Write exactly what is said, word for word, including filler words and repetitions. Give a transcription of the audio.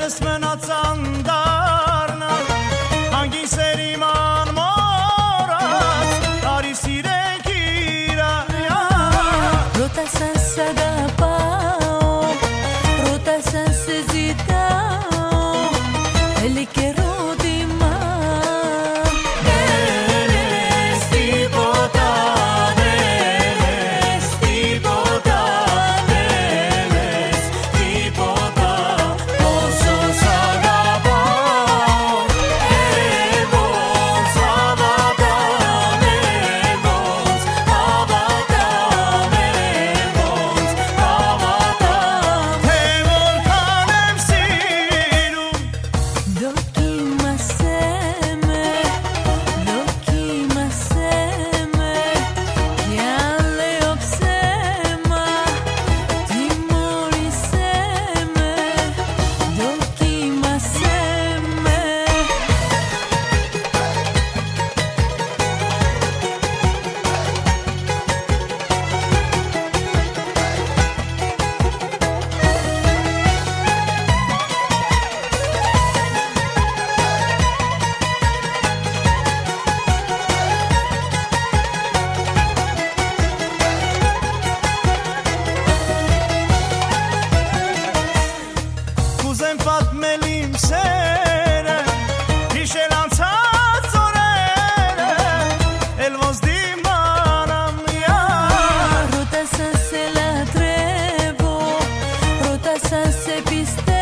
Ելս մնացան դառնալ Հանգին սերիման մորած Արի սիրենք իրար Rota senza da pao Rota senza zitao Eli che rodi ma Neles τίποτα Neles τίποτα Neles τίποτα Όσο σ' αγαπάω Εγώ Σαββατάνε εγώ Σαββατάνε εγώ Σαββατάνε Թե որքան եմ սիրում Δοκίμασέ με, δοκίμασέ με Κι αν λέω ψέμα, τιμώρησέ με Δοκίμασέ με Կուզեմ պատմել իմ սերը Հիշել անցած օրերը Էլ ոնց դիմանամ յար Ρώτα σαν σε λατρεύω, ρώτα σαν σε πιστεύω